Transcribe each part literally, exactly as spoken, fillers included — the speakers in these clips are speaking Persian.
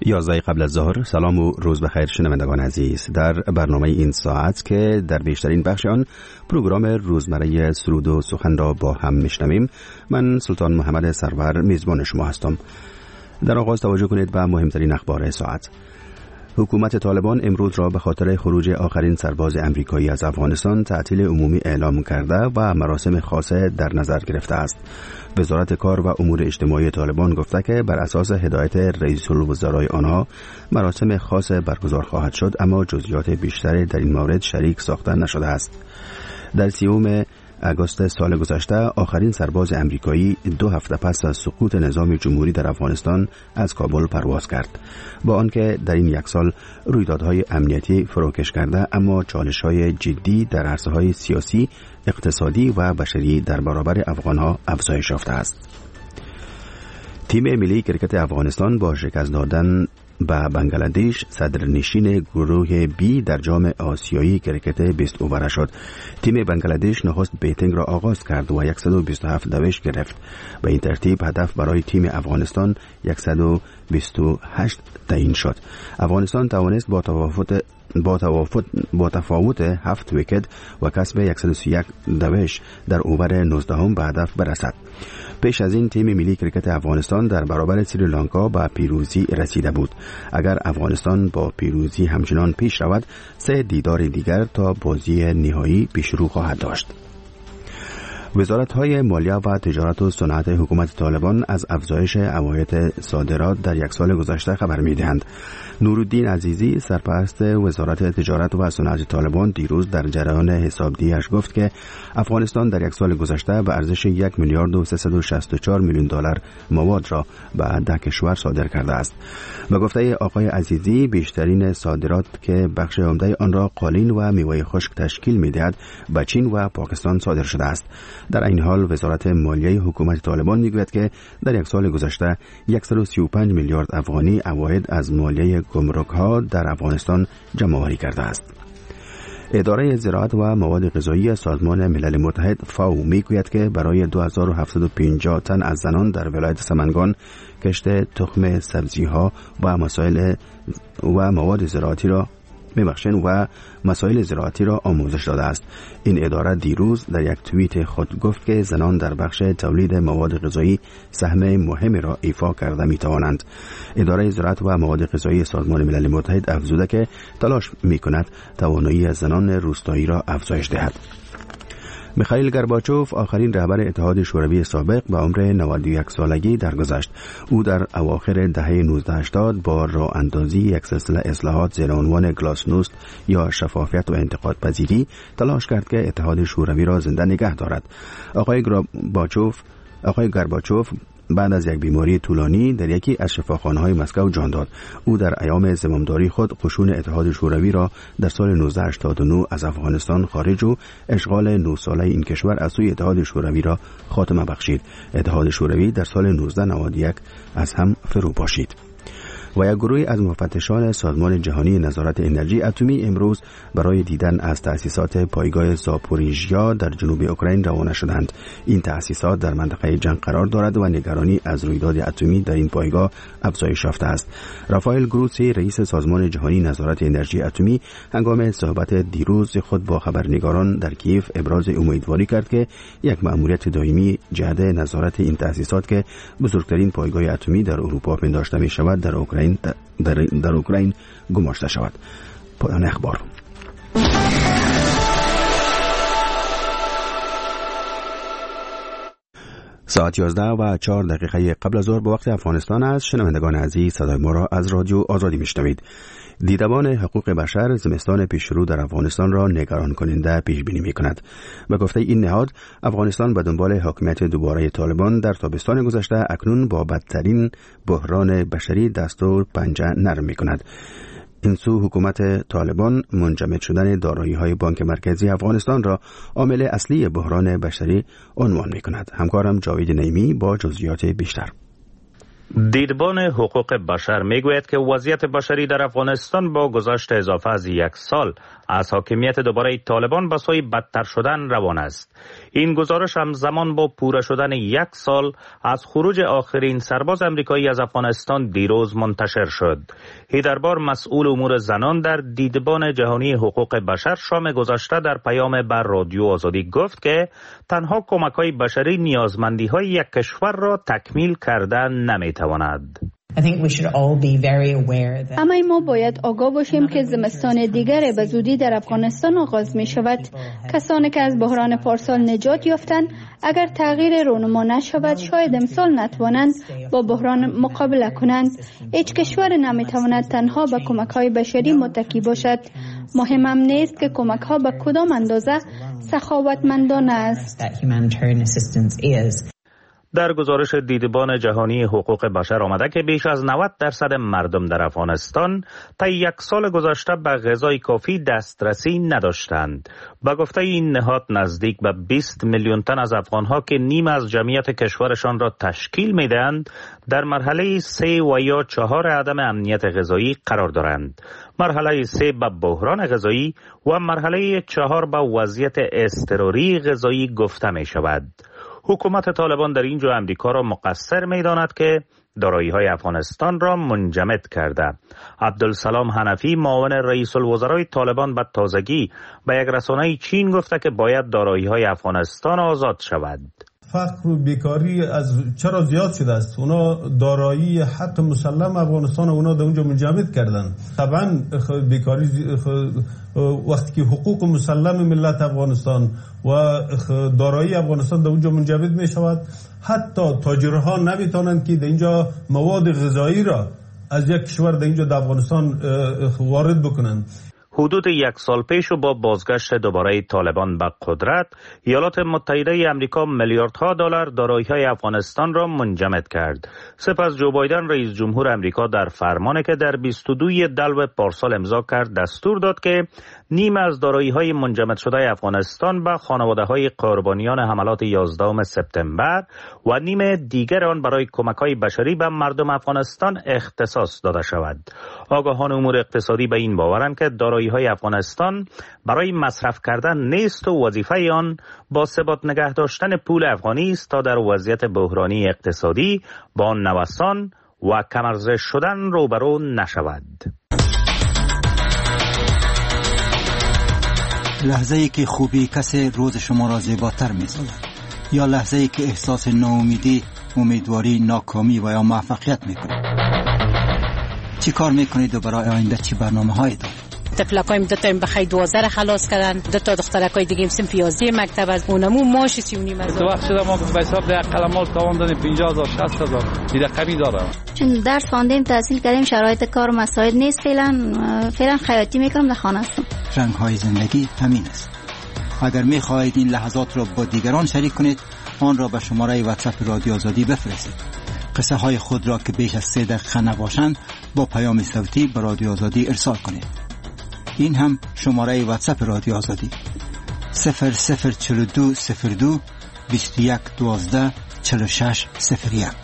یازده قبل از ظهر. سلام و روز بخیر شنوندگان عزیز. در برنامه این ساعت که در بیشترین بخش آن پروگرام روزمره سرود و سخن را با هم میشنویم، من سلطان محمد سرور میزبان شما هستم. در آغاز توجه کنید به مهمترین اخبار ساعت. حکومت طالبان امروز را به خاطر خروج آخرین سرباز امریکایی از افغانستان تعطیل عمومی اعلام کرده و مراسم خاصه در نظر گرفته است. وزارت کار و امور اجتماعی طالبان گفته که بر اساس هدایت رئیس الوزرای آنها مراسم خاص برگزار خواهد شد، اما جزئیات بیشتری در این مورد شریک ساخته نشده است. در سیوم آگوست سال گذشته آخرین سرباز امریکایی دو هفته پس از سقوط نظام جمهوری در افغانستان از کابل پرواز کرد. با آنکه در این یک سال رویدادهای امنیتی فروکش کرده، اما چالش‌های جدی در عرصه‌های سیاسی، اقتصادی و بشری در برابر افغان‌ها افزایش یافته است. تیم ملی کرکت افغانستان با شکست دادن به بنگلادش صدرنشین گروه بی در جام آسیایی کرکت بیست اووره شد. تیم بنگلادش نخست بیتینگ را آغاز کرد و صد و بیست و هفت دوش گرفت. به این ترتیب هدف برای تیم افغانستان صد و بیست و هشت تعیین شد. افغانستان توانست با تفاوت با تفاوت با تفاوت هفت ویکت و کسب صد و سی و یک دوش در اوور نوزدهم به هدف برسد. پیش از این تیم ملی کرکت افغانستان در برابر سریلانکا به پیروزی رسیده بود. اگر افغانستان با پیروزی همچنان پیش رود، سه دیدار دیگر تا بازی نهایی پیش رو خواهد داشت. وزارت‌های مالیه و تجارت و صنعت حکومت طالبان از افزایش عواید صادرات در یک سال گذشته خبر می‌دهند. نورالدین عزیزی سرپرست وزارت تجارت و صنعت طالبان دیروز در جریان حسابدهی‌اش گفت که افغانستان در یک سال گذشته به ارزش یک میلیارد و سیصد و شصت و چهار میلیون دلار مواد را به ده کشور صادر کرده است. به گفته آقای عزیزی، بیشترین صادرات که بخش عمده آن را قالین و میوه خشک تشکیل می‌دهد به چین و پاکستان صادر شده است. در این حال وزارت مالیه حکومت طالبان میگوید که در یک سال گذشته صد و سی و پنج میلیارد افغانی عواید از مالیه گمرک‌ها در افغانستان جمع‌آوری کرده است. اداره زراعت و مواد غذایی سازمان ملل متحد فاو میگوید که برای دو هزار و هفتصد و پنجاه تن از زنان در ولایت سمنگان کشت تخم سبزی‌ها و مسائل و مواد زراعتی را میبخشند و مسائل زراعتی را آموزش داده است. این اداره دیروز در یک توییت خود گفت که زنان در بخش تولید مواد غذایی سهم مهمی را ایفا کرده میتوانند. اداره زراعت و مواد غذایی سازمان ملل متحد افزوده که تلاش میکند توانایی زنان روستایی را افزایش دهد. میخائیل گورباچوف آخرین رهبر اتحاد شوروی سابق به عمر نود و یک سالگی درگذشت. او در اواخر دهه نوزده هشتاد با راه اندازی یک سلسله اصلاحات زیر عنوان گلاسنوست یا شفافیت و انتقاد پذیری تلاش کرد که اتحاد شوروی را زنده نگه دارد. آقای گورباچوف آقای گورباچوف بعد از یک بیماری طولانی در یکی از شفاخانه‌های مسکو جان داد. او در ایام زمامداری خود قشون اتحاد شوروی را در سال نوزده هشتاد و نه از افغانستان خارج و اشغال نه ساله این کشور از سوی اتحاد شوروی را خاتمه بخشید. اتحاد شوروی در سال نوزده نود و یک از هم فرو پاشید. و یک گروه از مفتشان سازمان جهانی نظارت انرژی اتمی امروز برای دیدن از تأسیسات پایگاه زاپوریژیا در جنوب اوکراین روانه شدند. این تأسیسات در منطقه جنگ قرار دارد و نگرانی از رویداد اتمی در این پایگاه افزایش یافته است. رافائل گروسی رئیس سازمان جهانی نظارت انرژی اتمی هنگام صحبت دیروز خود با خبرنگاران در کیف ابراز امیدواری کرد که یک مأموریت دائمی جهت نظارت این تأسیسات که بزرگترین پایگاه اتمی در اروپا پنداشته می شود در اوکراین در, در اوکراین گماشته شود. پایان اخبار. ساعت یازده و چهار دقیقه قبل از ظهر به وقت افغانستان است. شنوندگان عزیز، صدای ما را از رادیو آزادی میشنوید. دیدبان حقوق بشر زمستان پیشرو در افغانستان را نگران کننده پیش بینی می کند. به گفته این نهاد، افغانستان به دنبال حاکمیت دوباره طالبان در تابستان گذشته اکنون با بدترین بحران بشری دست و پنجه نرم می کند. این سو حکومت طالبان منجمد شدن دارایی‌های بانک مرکزی افغانستان را عامل اصلی بحران بشری عنوان می کند. همکارم جاوید نعیمی با جزئیات بیشتر. دیدبان حقوق بشر میگوید که وضعیت بشری در افغانستان با گذشت اضافه از یک سال از حاکمیت دوباره طالبان به سوی بدتر شدن روان است. این گزارش همزمان با پوره شدن یک سال از خروج آخرین سرباز امریکایی از افغانستان دیروز منتشر شد. هیدربار مسئول امور زنان در دیدبان جهانی حقوق بشر شام گذشته در پیام بر رادیو آزادی گفت که تنها کمک‌های بشری نیازمندی‌های یک کشور را تکمیل کردن نمی‌تواند. اما ما باید آگاه باشیم که زمستان دیگر به زودی در افغانستان آغاز می شود. کسانی که از بحران پارسال نجات یافتند اگر تغییر رونما نشود شاید امسال نتوانند با بحران مقابله کنند. هیچ کشور نمی تواند تنها به کمک های بشری متکی باشد. مهم هم نیست که کمک ها به کدام اندازه سخاوتمندانه است. در گزارش دیدبان جهانی حقوق بشر آمده که بیش از نود درصد مردم در افغانستان تا یک سال گذشته به غذای کافی دسترسی نداشتند. با گفته این نهاد نزدیک به بیست میلیون تن از افغانها که نیم از جمعیت کشورشان را تشکیل میدهند در مرحله سه و یا چهار عدم امنیت غذایی قرار دارند. مرحله سه به بحران غذایی و مرحله چهار به وضعیت اضطراری غذایی گفته می شود. حکومت طالبان در اینجا امریکا را مقصر می داند که دارایی‌های افغانستان را منجمد کرده. عبدالسلام حنفی معاون رئیس الوزرای طالبان به تازگی به یک رسانه چین گفته که باید دارایی‌های افغانستان آزاد شود. فقر و بیکاری از چرا زیاد شده است؟ اونا دارایی حق مسلم افغانستان اونا در اونجا منجمد کردن. طبعا بیکاری وقتی که حقوق مسلم ملت افغانستان و دارایی افغانستان در اونجا منجمد می شود، حتی تاجرها نمیتونند که در اینجا مواد غذایی را از یک کشور در اینجا در افغانستان وارد بکنند. حدود یک سال پیش و با بازگشت دوباره طالبان به قدرت، ایالات متحده امریکا میلیاردها دلار دارایی‌های افغانستان را منجمد کرد. سپس جو بایدن رئیس جمهور امریکا در فرمانی که در بیست و دو دلو پارسال امضا کرد دستور داد که نیم از دارایی‌های منجمد شده افغانستان به خانواده‌های قربانیان حملات یازدهم سپتامبر و نیم دیگر آن برای کمک‌های بشری به مردم افغانستان اختصاص داده شود. آگاهان امور اقتصادی به این باورند که دارایی‌های افغانستان برای مصرف کردن نیست و وظیفه آن با ثبات نگه داشتن پول افغانی است تا در وضعیت بحرانی اقتصادی با نوسان و کم‌ارزش شدن روبرو نشود. لحظه ای که خوبی کسی روز شما را زیباتر می سازد، یا لحظه ای که احساس ناامیدی، امیدواری، ناکامی و یا موفقیت می کنید. چی کار می کنید و برای آینده چی برنامه هایی دارید؟ تفلکایم دو تا بخای دوازده را خلاص کردن، دو تا دخترکای دیگه سن پیازده مکتب از اونمو ماش سی و نیم از تو وقت شده ما به حساب ده قلمال تاوان دادیم پنجاه هزار شصت هزار دیده کمی داره. چون درس خواندیم تحصیل کردیم شرایط کار مساعد نیست، فعلا فعلا خیاطی میکنم در خانه هستم. رنگ های زندگی همین است. اگر می خواهید این لحظات را با دیگران شریک کنید آن را به شماره واتساپ رادیو آزادی بفرستید. قصه های خود را که بیش از سه دقیقه نباشند با پیام صوتی به رادیو آزادی ارسال کنید. این هم شماره واتساپ رادیو آزادی صفر صفر چهل و دو صفر دو بیست و یک دوازده چهل و شش صفر یک.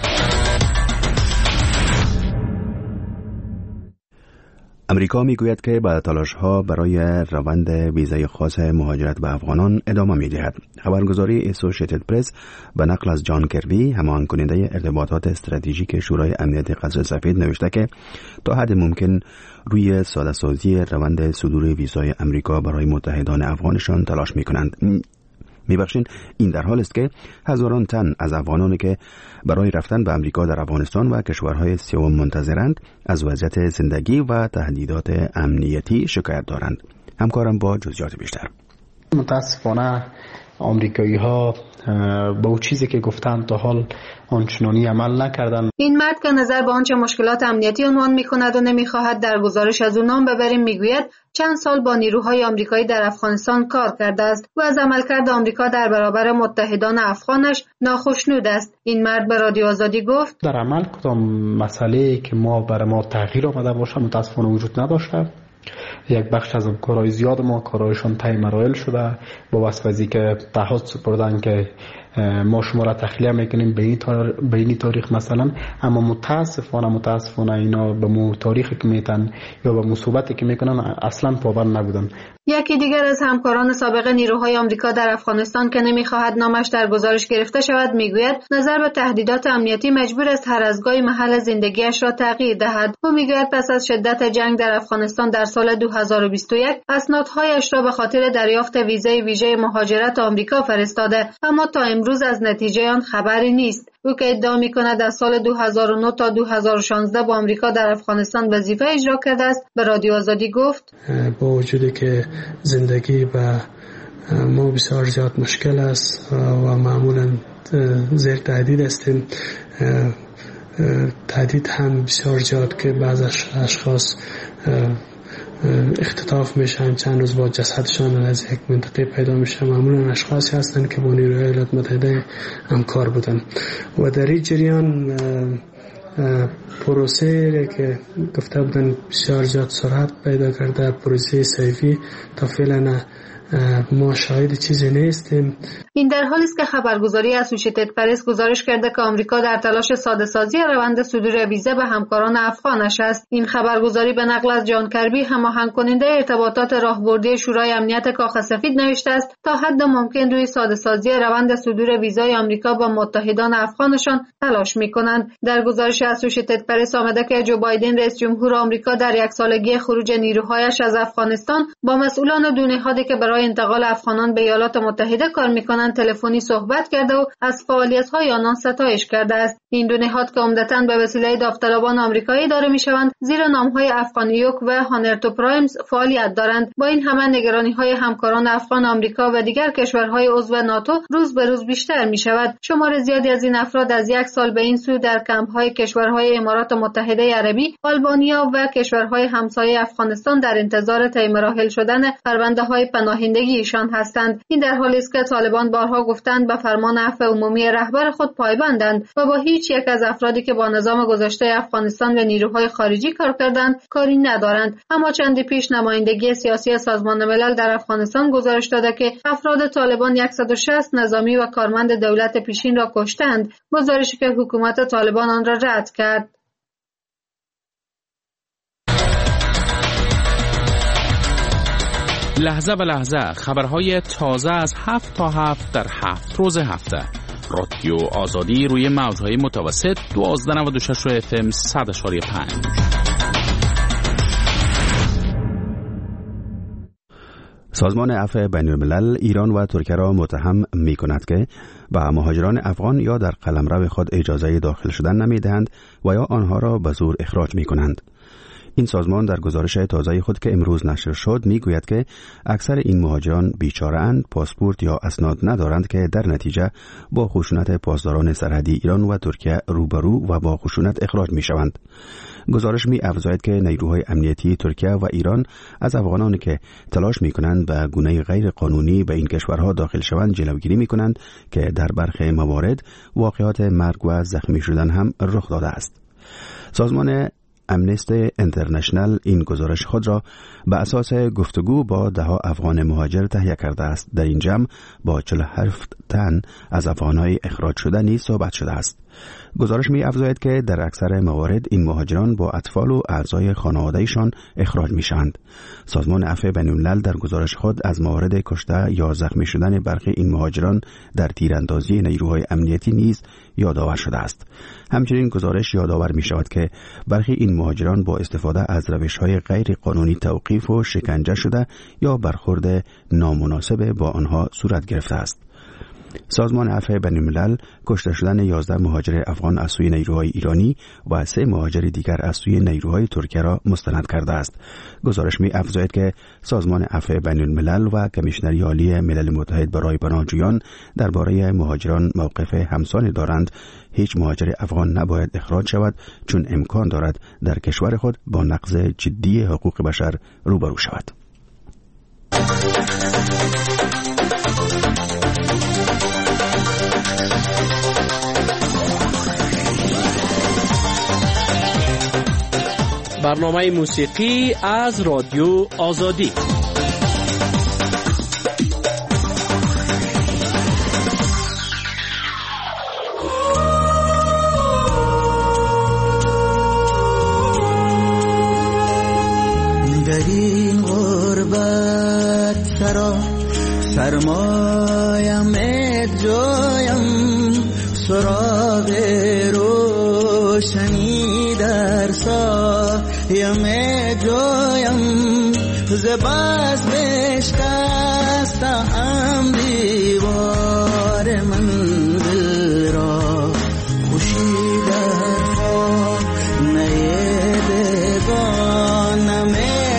امریکا میگوید که با تلاش‌ها برای روند ویزای خاص مهاجرت به افغانان ادامه می‌دهد. خبرگزاری اسوسییتد پرس به نقل از جان کربی، همان کننده ارتباطات استراتژیک شورای امنیت قصر سفید نوشته که تا حد ممکن روی ساده‌سازی روند صدور ویزای امریکا برای متحدان افغانشان تلاش می‌کنند. میبخشین این در حال است که هزاران تن از افغانانی که برای رفتن به امریکا در افغانستان و کشورهای سوم منتظرند از وضعیت زندگی و تهدیدات امنیتی شکایت دارند. همکارم با جزئیات بیشتر. متاسفانه آمریکایی ها با اون چیزی که گفتن تا حال آنچنانی عمل نکردن. این مرد که نظر به آنچه مشکلات امنیتی عنوان می‌کند و نمی‌خواهد در گزارش از او نام ببریم میگوید چند سال با نیروهای آمریکایی در افغانستان کار کرده است و از عملکرد آمریکا در برابر متحدان افغانش ناخشنود است. این مرد به رادیو آزادی گفت در عمل کدام مسئله که ما برای ما تغییر آمده باشه متاسفانه وجود نداشته. یک بخش از کارهای زیاد ما کارهایشان طی مراحل شده با واسطه که تعهد سپردن که ما شما را تخلیه میکنیم به این تاریخ, به این تاریخ مثلا، اما متاسفانه متاسفانه اینا به مو تاریخی که میتن یا به مصوبتی که میکنن اصلا پابند نبودن. یکی دیگر از همکاران سابق نیروهای آمریکا در افغانستان که نمیخواهد نامش در گزارش گرفته شود میگوید نظر به تهدیدات امنیتی مجبور است هر از گاهی محل زندگیش را تغییر دهد. او میگوید پس از شدت جنگ در افغانستان در سال دو هزار و بیست و یک اسنادهایش را به خاطر دریافت ویزای ویژه مهاجرت آمریکا فرستاده، اما تا امروز از نتیجه آن خبری نیست. او که ادعا می‌کند از سال دو هزار و نه تا دو هزار و شانزده با آمریکا در افغانستان وظیفه اجرا کرده است، به رادیو آزادی گفت با وجودی که زندگی به ما بسیار زیاد مشکل است و معمولا زیر تهدید هستیم، تهدید هم بسیار زیاد که بعض اشخاص اختطاف میشن، چند روز بعد جسدشان از یک منطقه پیدا میشه. معمولا اشخاصی هستند که با نیروهای ایالات متحده همکار بودن و در این جریان پروسه که گفته بودن بسیار زیاد سرعت پیدا کرده، پروسه سیفی تا فعلا ما شاهد چیزی نیستیم. این در حالی است که خبرگزاری اسوشیتد پرس گزارش کرده که آمریکا در تلاش ساده سازی روند صدور ویزا به همکاران افغانش است. این خبرگزاری به نقل از جان کربی، هماهنگ کننده ارتباطات راهبردی شورای امنیت کاخ سفید نوشته است تا حد ممکن روی ساده سازی روند صدور ویزای آمریکا با متحدان افغانشان تلاش می‌کنند. در گزارش اسوشیتد پرس آمده که جو بایدن رئیس جمهور آمریکا در یک سالگی خروج نیروهایش از افغانستان با مسئولان دو نهادی که برای انتقال افغانان به ایالات متحده کار می‌کنند تلفنی صحبت کرده و از فعالیت‌های آنان ستایش کرده است. این دو نهاد که عمدتاً به وسیله داوطلبان آمریکایی اداره می‌شوند، زیر نام‌های افغانیوک و هانر تو پرایمز فعالیت دارند. با این همه نگرانی‌های همکاران افغان آمریکا و دیگر کشورهای عضو ناتو روز به روز بیشتر می‌شود. شمار زیادی از این افراد از یک سال به این سو در کمپ‌های کشورهای امارات متحده عربی، آلبانیا و کشورهای همسایه افغانستان در انتظار طی مراحل شدن پرونده‌های پناهندگی ایشان هستند. این در حالی است که طالبان بارها گفتند به فرمان عفو عمومی رهبر خود پایبندند و با هیچ یک از افرادی که با نظام گذشته افغانستان و نیروهای خارجی کار کردند کاری ندارند. اما چندی پیش نمایندگی سیاسی سازمان ملل در افغانستان گزارش داده که افراد طالبان صد و شصت نظامی و کارمند دولت پیشین را کشتند، گزارشی که حکومت طالبان آن را رد کرد. لحظه به لحظه خبرهای تازه از هفت تا هفت در هفت روز هفته. رادیو آزادی روی موجهای متوسط دوازده نود و شش و اف ام صد اشاری پنج. سازمان عفو بین‌الملل ایران و ترکیه را متهم می کند که به مهاجران افغان یا در قلمرو خود اجازه داخل شدن نمی دهند و یا آنها را به زور اخراج می کنند. این سازمان در گزارش تازه خود که امروز نشر شد می گوید که اکثر این مهاجران بیچاره اند، پاسپورت یا اسناد ندارند که در نتیجه با خشونت پاسداران سرحدی ایران و ترکیه روبرو و با خشونت اخراج می شوند. گزارش می افزاید که نیروهای امنیتی ترکیه و ایران از افغانانی که تلاش می کنند به گونه غیر قانونی به این کشورها داخل شوند جلوگیری می کنند که در برخی موارد واقعات مرگ و زخمی شدن هم رخ داده است. سازمان امنستی اینترنشنال این گزارش خود را به اساس گفتگو با ده ها افغان مهاجر تهیه کرده است. در این جمع با چهل و هفت تن از افغانهای اخراج شده نیز صحبت شده است. گزارش می افزاید که در اکثر موارد این مهاجران با اطفال و اعضای خانواده‌شان اخراج می شوند. سازمان عفو بین‌الملل در گزارش خود از موارد کشته یا زخمی شدن برخی این مهاجران در تیراندازی نیروهای امنیتی نیز یادآور شده است. همچنین گزارش یادآور می شود که برخی این مهاجران با استفاده از روش‌های غیر قانونی توقیف و شکنجه شده یا برخورد نامناسب با آنها صورت گرفته است. سازمان عفو بین‌الملل کشته شدن یازده مهاجر افغان از سوی نیروهای ایرانی و سه مهاجر دیگر از سوی نیروهای ترکیه را مستند کرده است. گزارش می افزاید که سازمان عفو بین‌الملل و کمیشنری عالی ملل متحد برای پناهجویان درباره مهاجران موقف همسانی دارند. هیچ مهاجر افغان نباید اخراج شود چون امکان دارد در کشور خود با نقض جدی حقوق بشر روبرو شود. برنامه موسیقی از رادیو آزادی. سراغ روشنی در سایم جویم ز بس بشکستم دیوار منزل را خوشی در خانه بگانم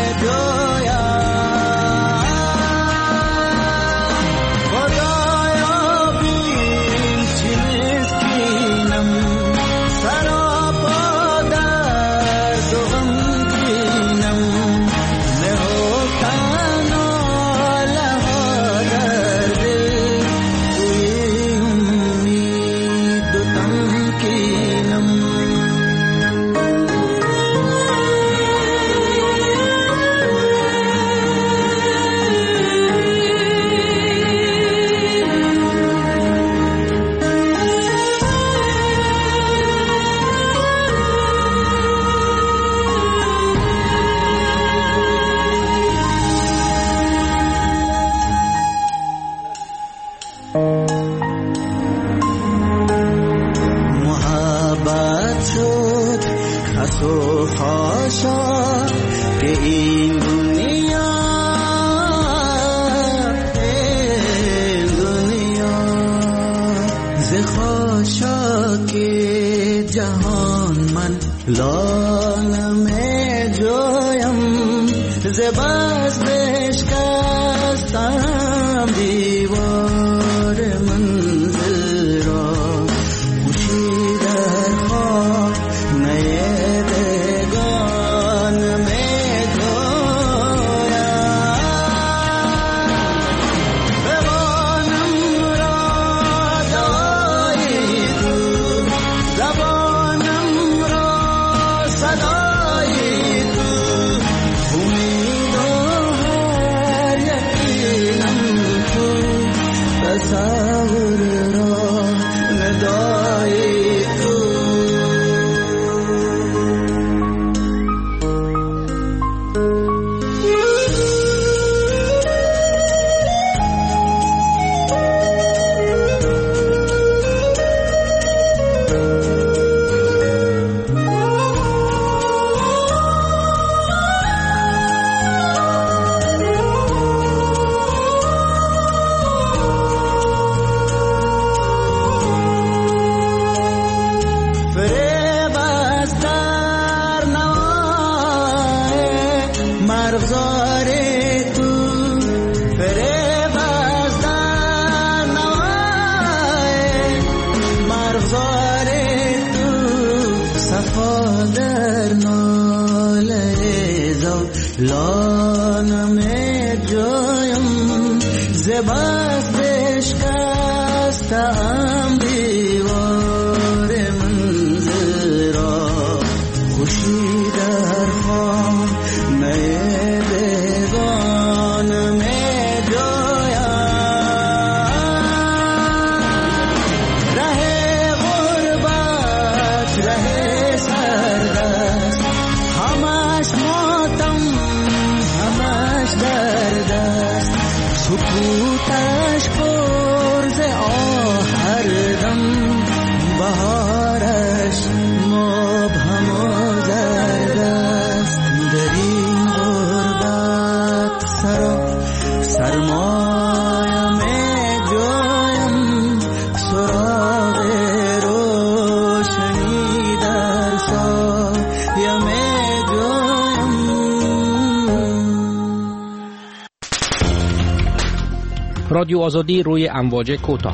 رادیو آزادی روی امواج کوتاه.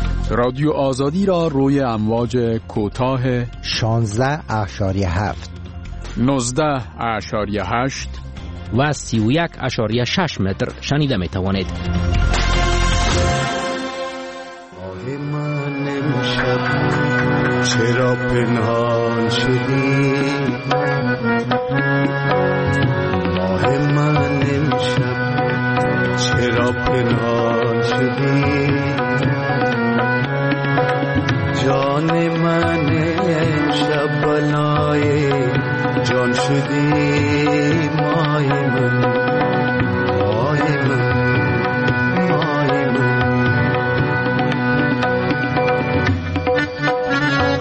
رادیو آزادی را روی امواج کوتاه شانزده اشاریه هفت، نوزده اشاریه هشت و سی و یک اشاریه شش متر شنیده می توانید. من امشب چرا پنهان شدی؟ ماه من امشب چرا پنهان شدی؟ جان من امشب بلای جان شدی. مای من مای من مای من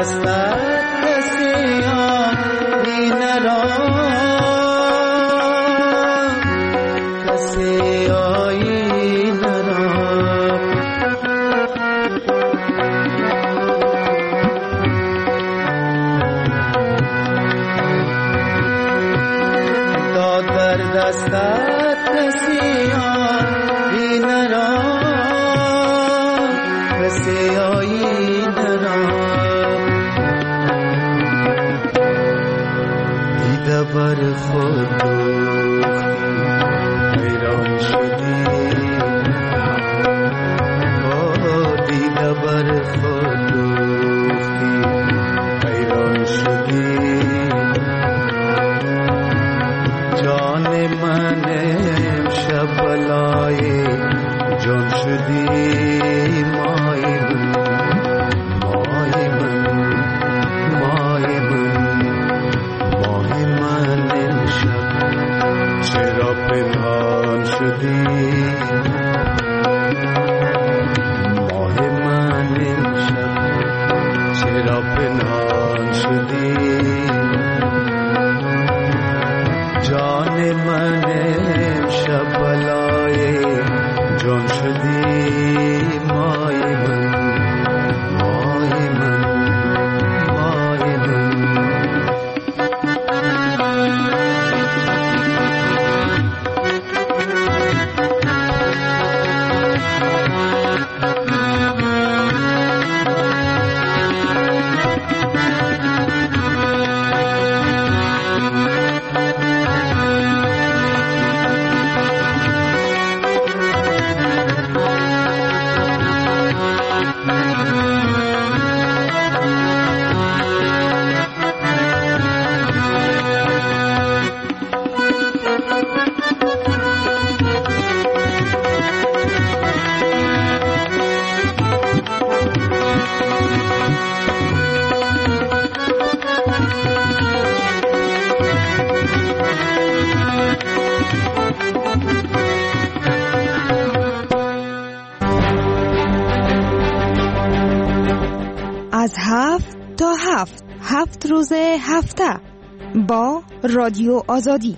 دستت کسی آینه را کسی آینه را داد در دستت کسی آینه را کسی آینه را دیده بر خود حیران شدی دیده بر خود حیران شدی جان من امشب بلای جان شدی مای من مای من مای من مای من امشب چرا پنهان شدی ماه من امشب چرا پنهان شدی جان من امشب بلای جان شدی مای من مای من مای من از هفت تا هفت هفت روز هفته با رادیو آزادی.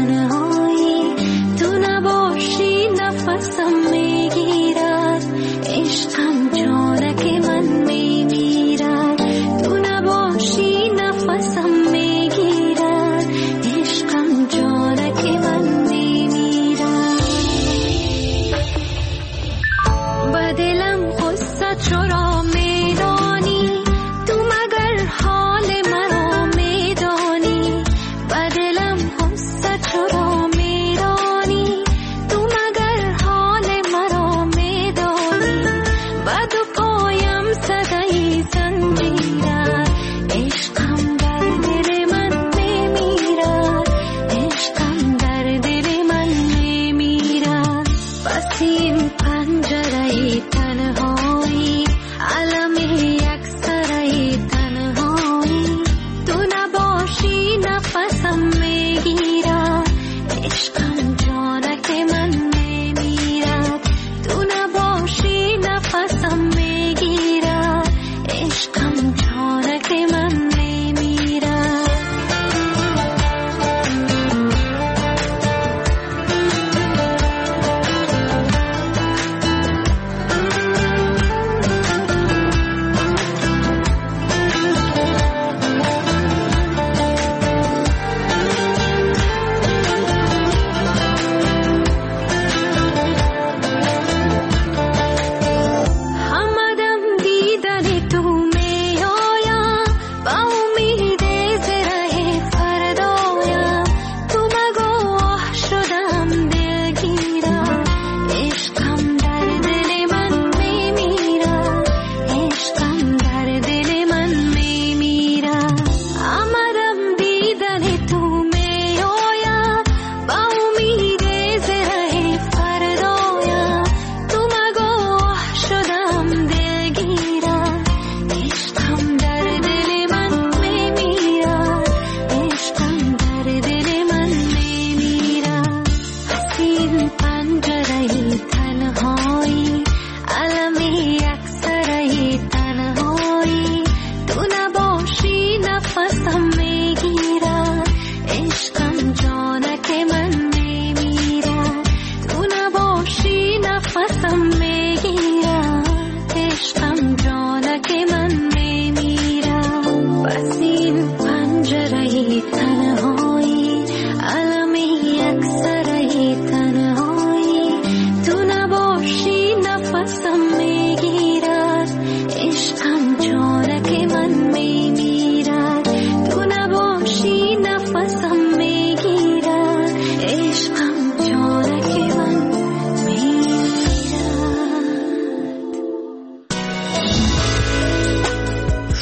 نفسم میگیرد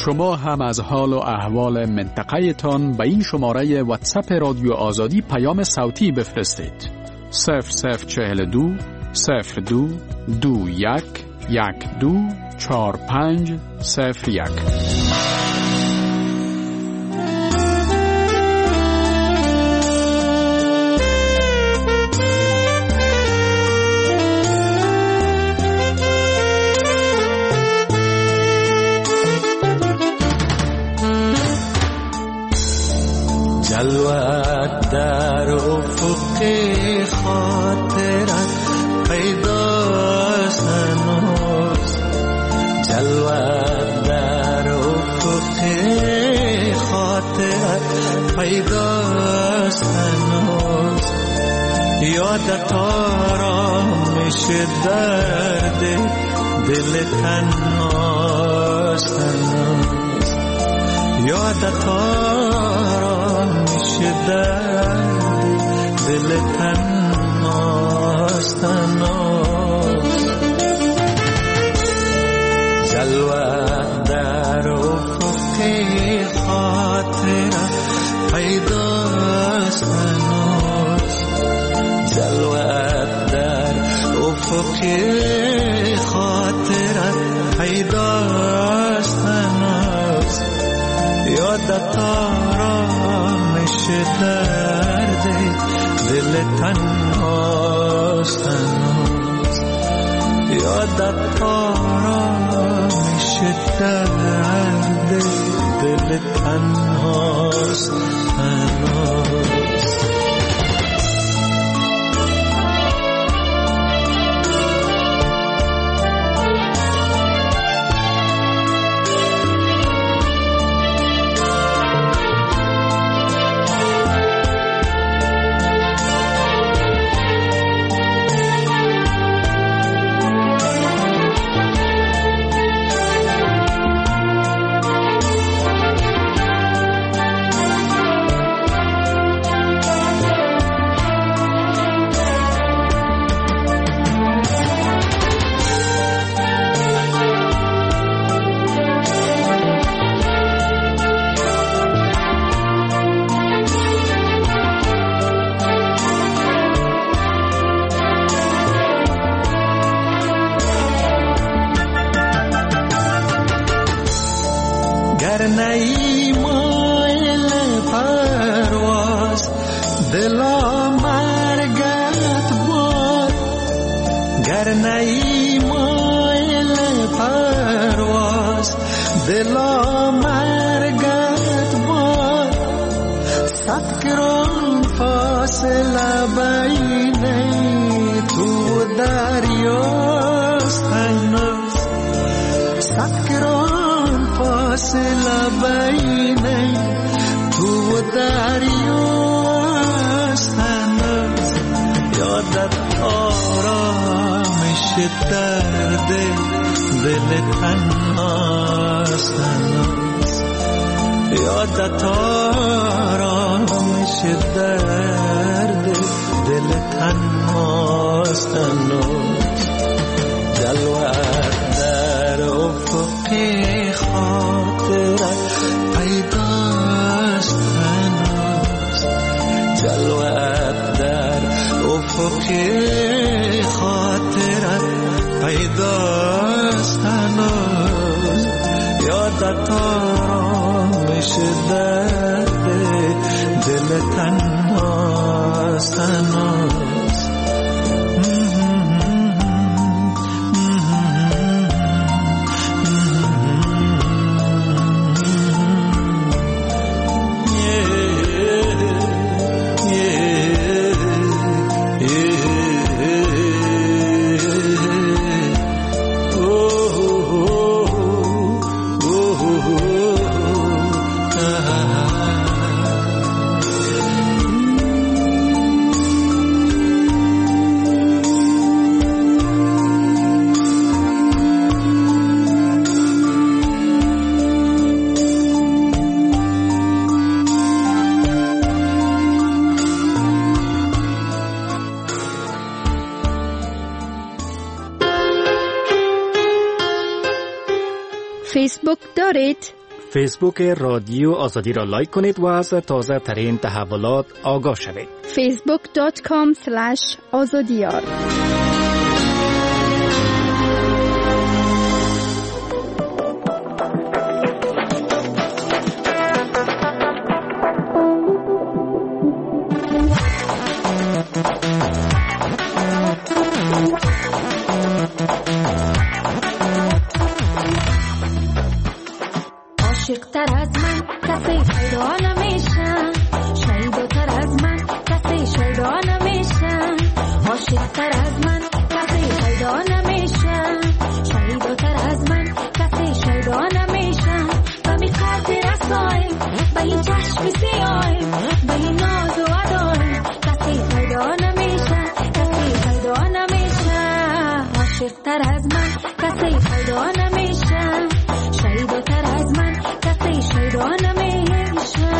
شما هم از حال و احوال منطقه تان به این شماره واتساپ رادیو آزادی پیام صوتی بفرستید. صفر صفر چهل و دو صفر دو دو یک یک دو چهار پنج صفر یک. جلوت در افق خاطرت پیداست هنوز، جلوت در افق خاطرت پیداست هنوز، یادت آرامش درد دل تنهاست هنوز، یادت آرامش درد دل تنهاست هنوز، جلوت در افق خاطرت پیداست هنوز، جلوت در افق خاطرت پیداست هنوز، یادت آرامش درد دل تنهاست هنوز، یادت آرامش درد دل تنهاست هنوز. نئی مایل پرواز دلا مرگت باد، گر نئی مایل پرواز دلا مرگت باد، صد گران فاصله بین تو دریاست هنوز، صد گران فاصله بین تو دریاست هنوز، یادت آرامش درد دل تنهاست هنوز، یادت آرامش درد دل تنهاست هنوز، جلوت در افق خاطرت پیداست هنوز، جلوت در افق خاطرت پیداست هنوز، یادت آرامش درد دل تنهاست هنوز. فیسبوک دارید؟ فیسبوک رادیو آزادی را لایک کنید و از تازه ترین تحولات آگاه شوید. فیسبوک دات کام اسلش آزادیار. عاشق‌تر از من کسی پیدا نمیشه، شیداتر از من کسی شیدا نمیشه. عاشق‌تر از من کسی پیدا نمیشه، شیداتر از من کسی شیدا نمیشه. و می‌خواد رسای به این چشم سیاه، به این ناز و ادای کسی پیدا نمیشه، کسی پیدا نمیشه. عاشق‌تر از من کسی پیدا نمیشه، شیداتر از من کسی شیدا نمیشه.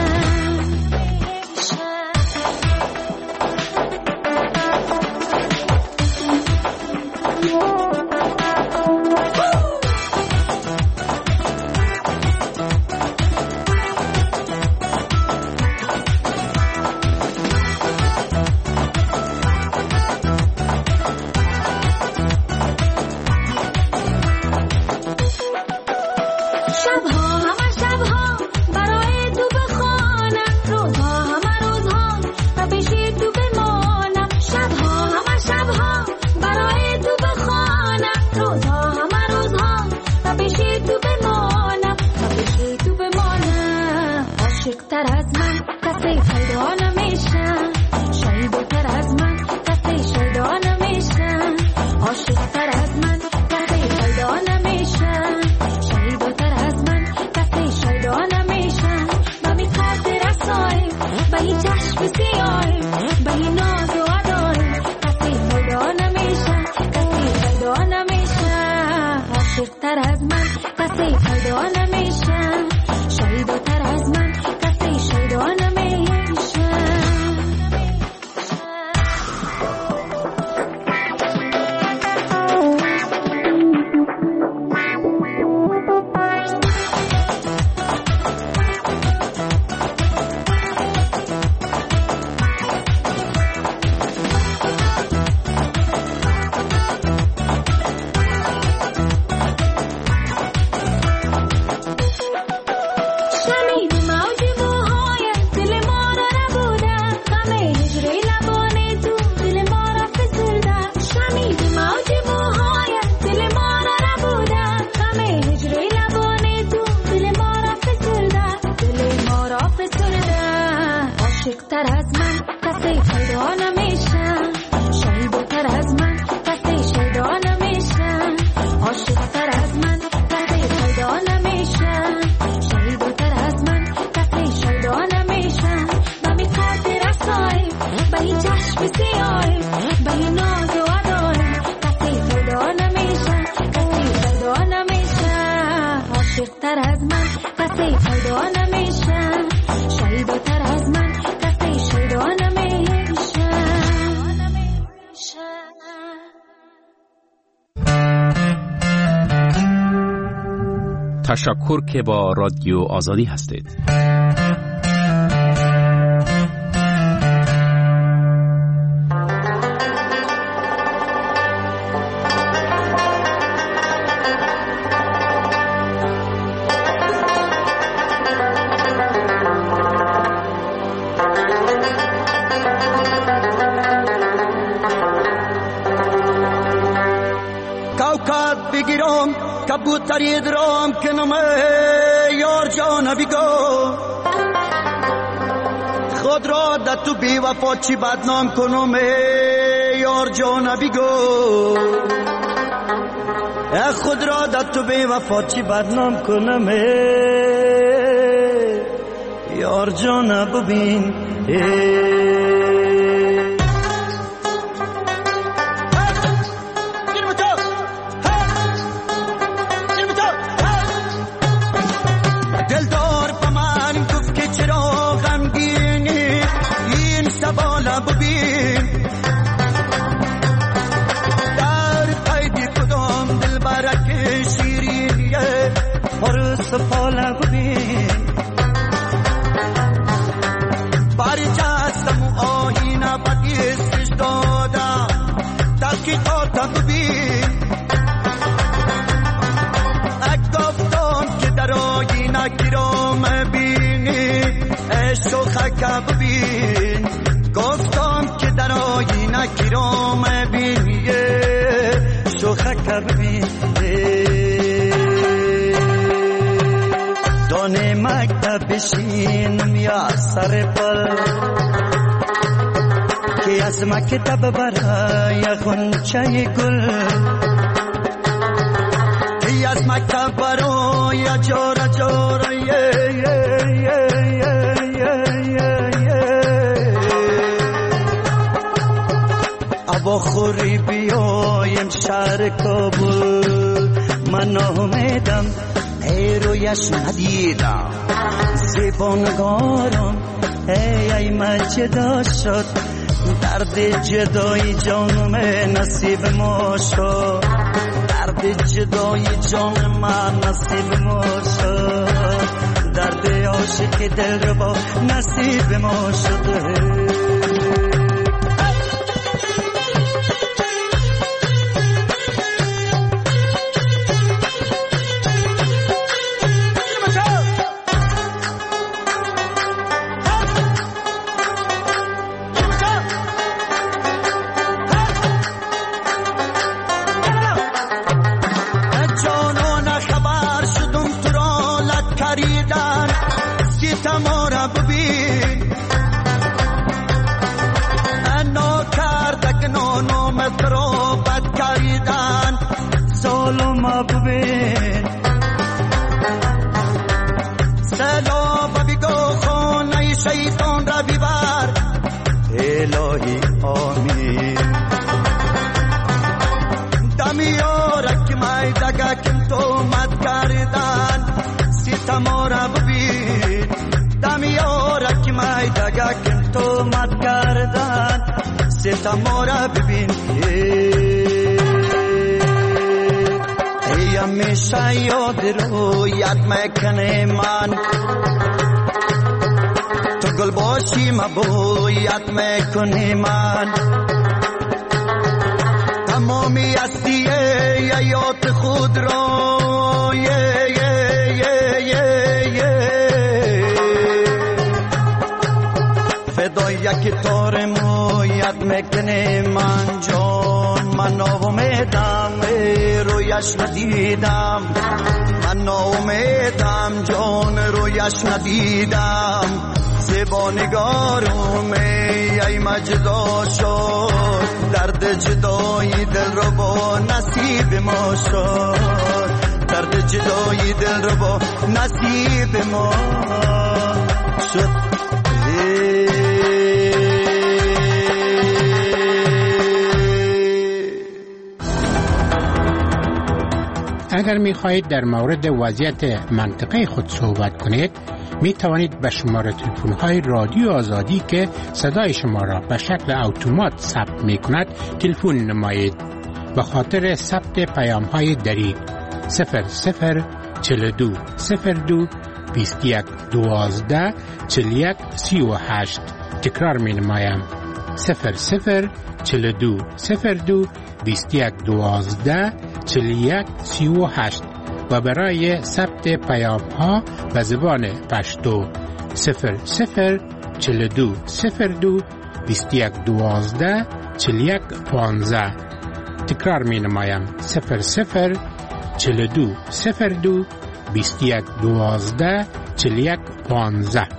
تشکر که با رادیو آزادی هستید. کوکب بگیرم کبوتری درام کنم یار جان بگو، خود را در تو بی وفا چی بدنام کنم یار جان بگو، خود را در تو بی وفا چی بدنام کنم یار جان ببین. سفاله ببین بشینم یا سر پل که از مکتب برای غنچه گل که از مکتب برای جور جور ابا خوری بیایم شهر کابل من آمدم ای رویش ندیدم زبانگارم ای ای من جدا شد درد جدای جانم نصیب ما شد درد جدای جان من نصیب ما شد درد عاشق دل رو با نصیب ما شده الهی آمین دمیارک مای دگا کم تو مد کردن ستمارا ببین دمیارک مای دگا کم تو مد کردن ستمارا ببین ای همیشه یاد رو یاد میکنه من تو گل باشی مبویت میکنی من تمامی هستی حیات خود را یه یه یه یه یه فدای یک تار مویت میکنی من جان من امیدم رویش ندیدم من امیدم جان رویش ندیدم زبانگارم ای مجدا شد درد جدای دل رو با نصیب ما شد درد جدای دل رو با نصیب ما شد اگر می خواهید در مورد وضعیت منطقه خود صحبت کنید می توانید به شماره تلفن های رادیو آزادی که صدای شما را به شکل اتومات ثبت می کند تلفن نمایید. به خاطر ثبت پیام های دریغ صفر صفر چهل و دو صفر دو بیست و یک دوازده چهل و یک سی و هشت تکرار می نمایم صفر صفر چهل و دو صفر دو بیست و یک دوازده چهل و یک سی و هشت و برای ثبت پیام ها به زبان پشتو صفر صفر چهل و دو صفر دو بیست و یک دوازده چهل و یک پانزده تکرار می نمایم صفر صفر چهل و دو صفر دو بیست و یک دوازده چهل و یک پانزده.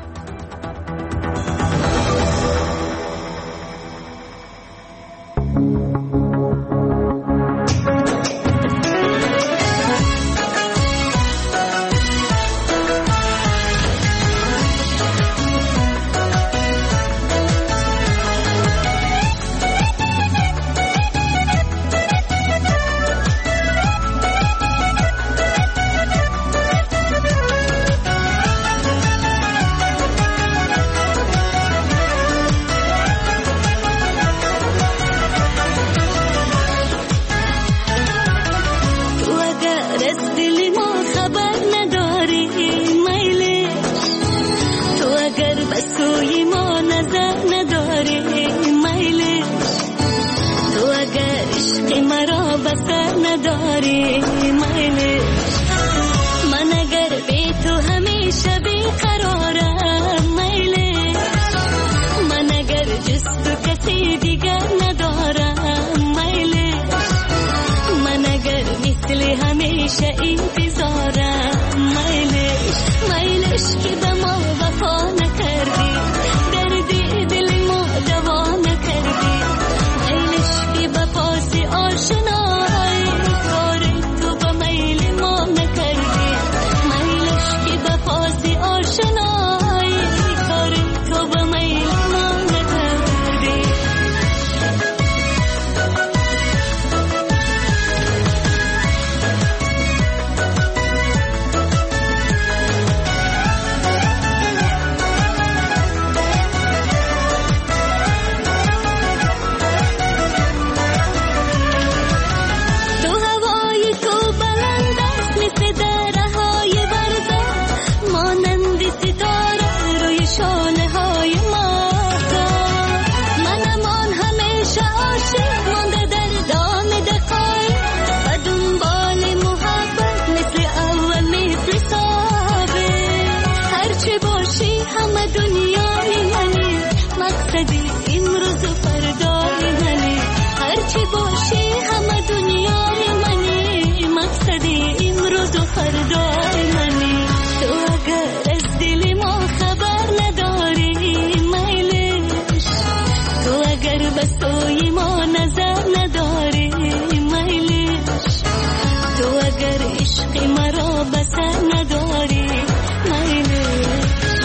हमेशा इंतज़ार माइलेश माइलेश की दमा مقصدی امروز و فردای منی، هرچی باشی همه دنیای منی، مقصدی امروز و فردای منی. تو اگر از دل ما خبر نداری میلش، تو اگر به سوی ما نظر نداری میلش، تو اگر عشق مرا بسر نداری میلش.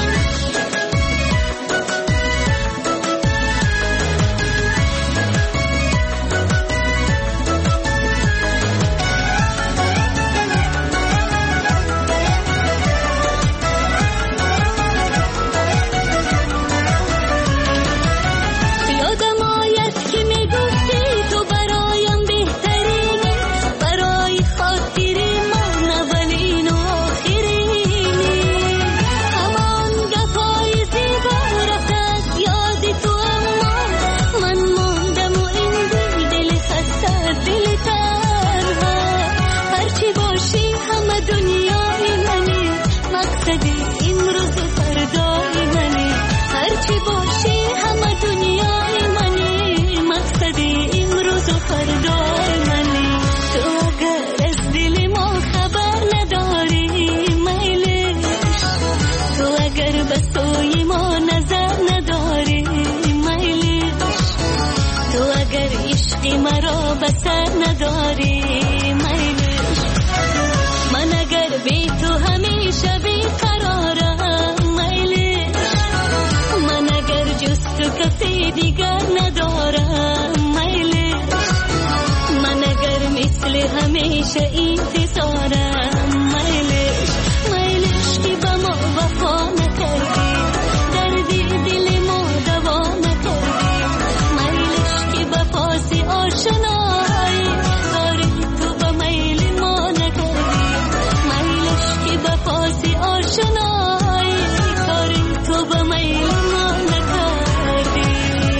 مرا بسر نداری میلش، من اگر بی تو همیشه بی قرارم میلش، من اگر جز تو کسی دیگر ندارم میلش، من اگر مثل همیشه انتظارم میلش، میلش که با ما وفا نکردی، دردی دل ما دوا نکردی، میلش که با پاسی آشنایی کاری تو با میل ما نکردی، میلش که با پاسی آشنایی کاری تو با میل ما نکردی.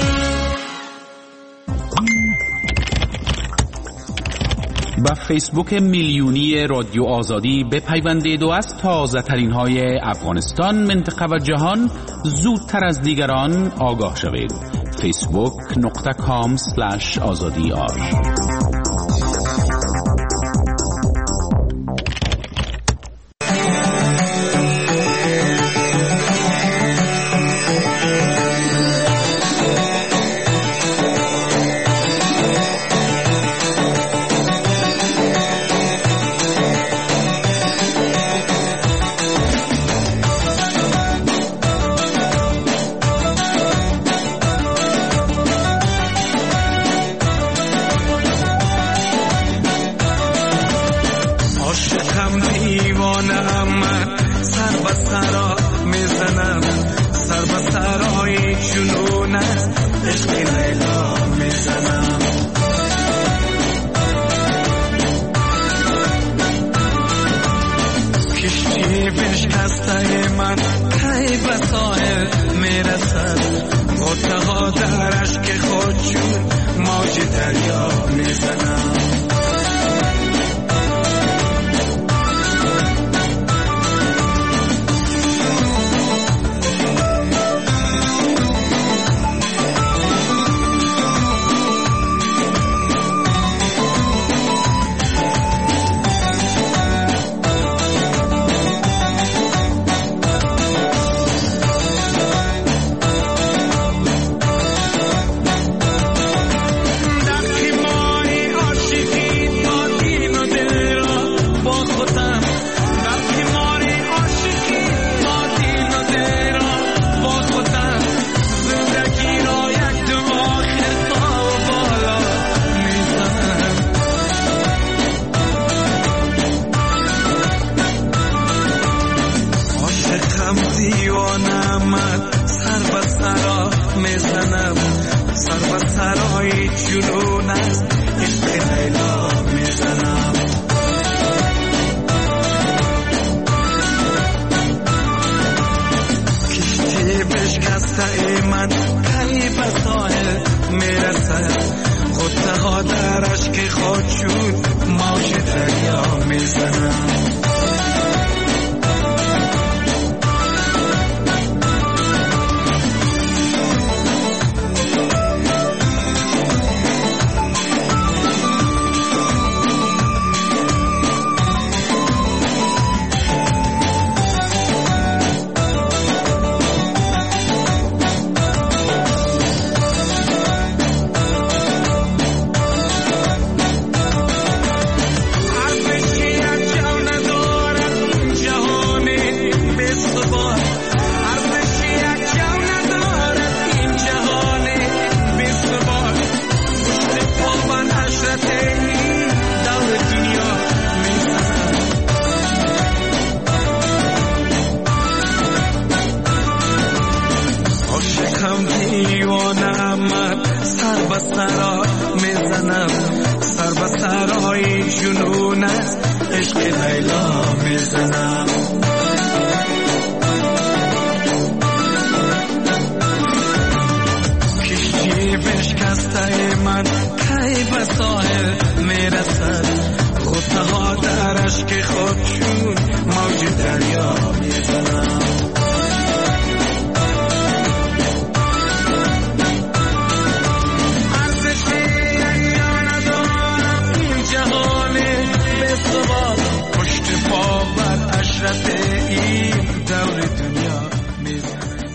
با فیسبوک میلیونی رادیو آزادی بپیوندید و از تازه ترین های افغانستان، منطقه و جهان زودتر از دیگران آگاه شوید. فیسبوک نقطه کام سلش آزادی آر. دیوانه من سر به سرا میزنم سر به سرای جنون است عشق لیلا میزنم کشتی بشکسته من کی به ساحل میرسد خودها در عشق خود چون موج دریا میزنم پشت پا بر اشرت این دور دنیا میزنه.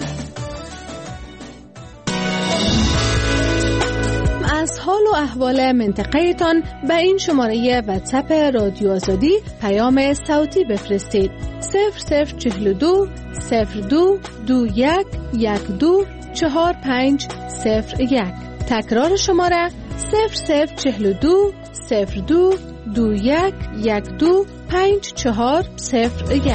از حال و احوال منطقه تان به این شماره واتساپ رادیو آزادی پیام صوتی بفرستید. صفر صفر چهل و دو صفر دو دو یک یک دو چهار پنج صفر یک. تکرار شماره صفر صفر چهل و دو صفر دو دو یک یک دو پنج چهار صفر یک.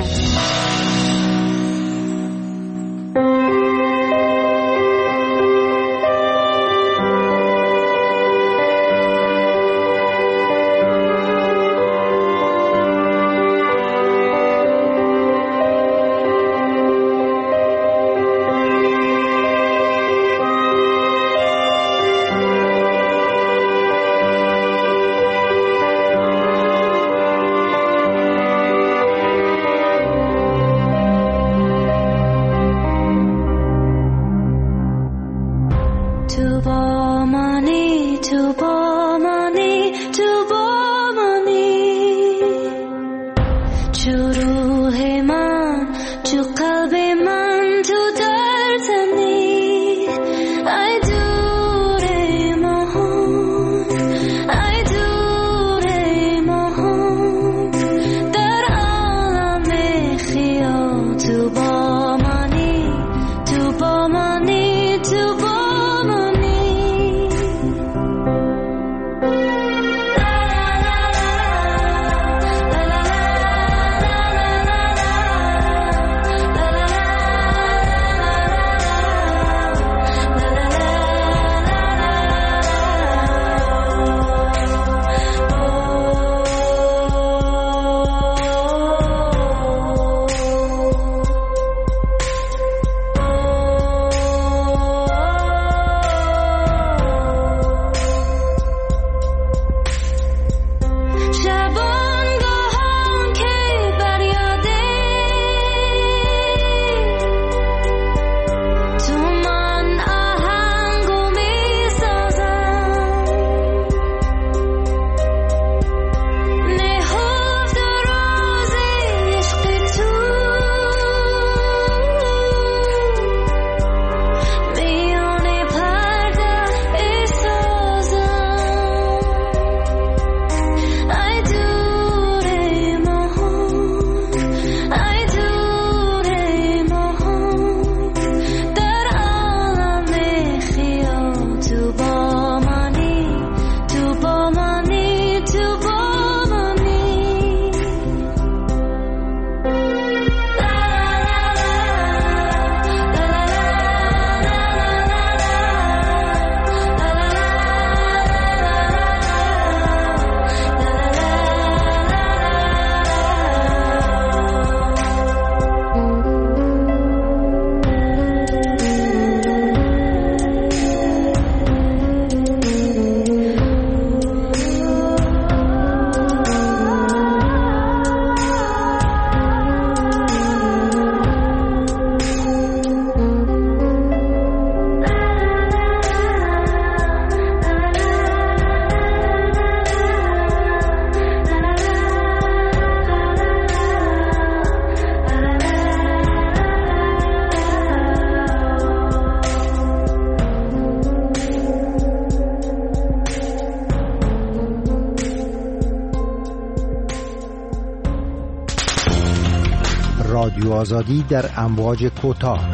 رادیو آزادی در امواج کوتاه.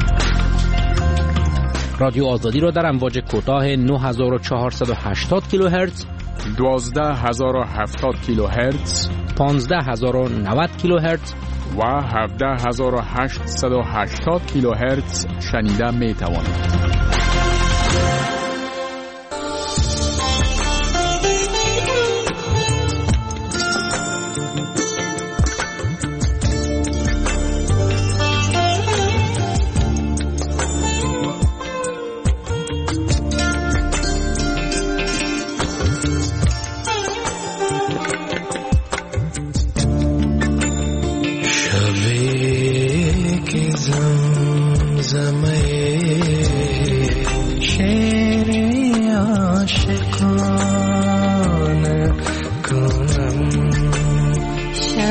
رادیو آزادی را در امواج کوتاه نه هزار و چهارصد و هشتاد کیلوهرتز، دوازده هزار و هفتاد کیلوهرتز، پانزده هزار و نود کیلوهرتز و هفده هزار و هشتصد و هشتاد کیلوهرتز شنیده می توانید.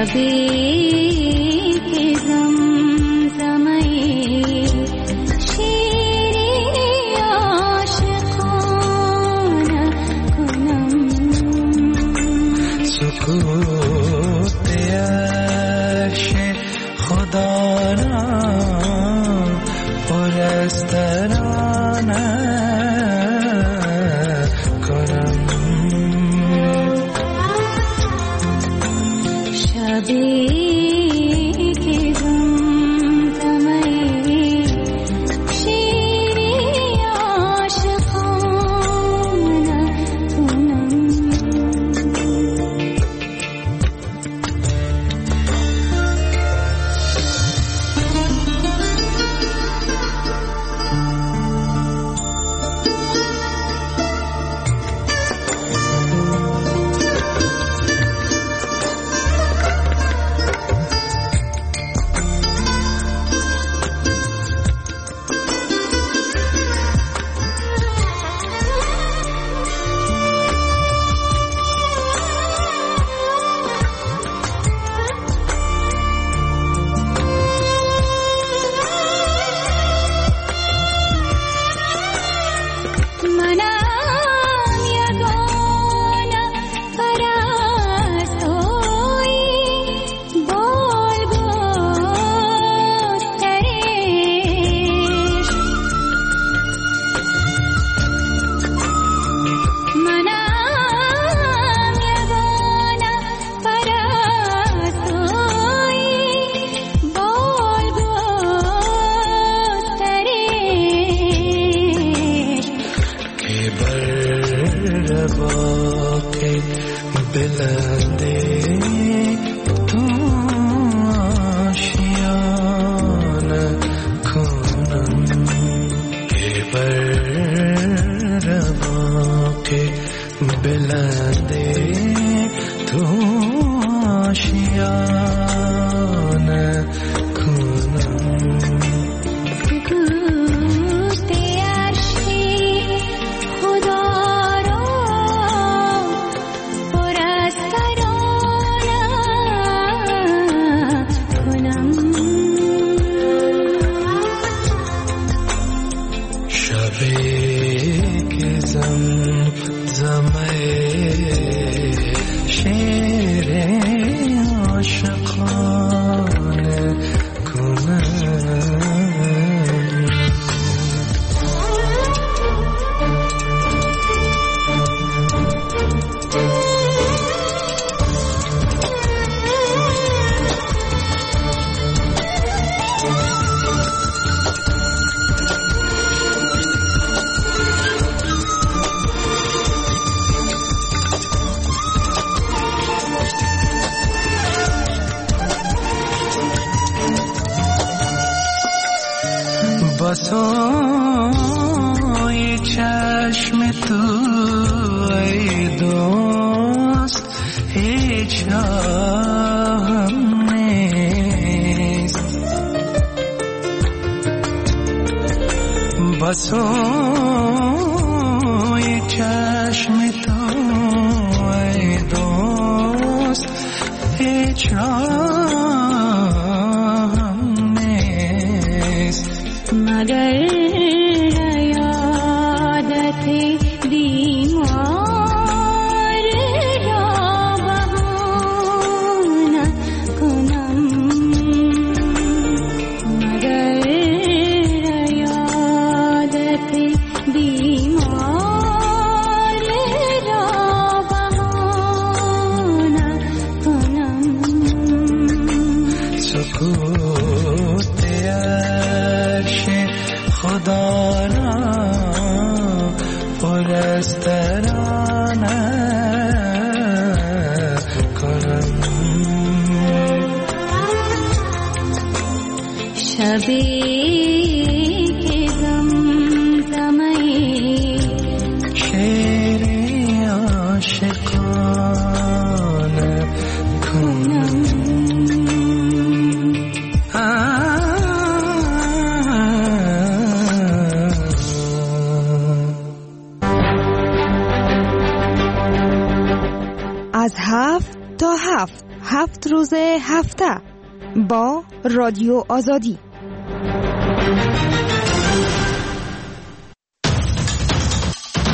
از هفت تا هفت هفت روز هفته با رادیو آزادی.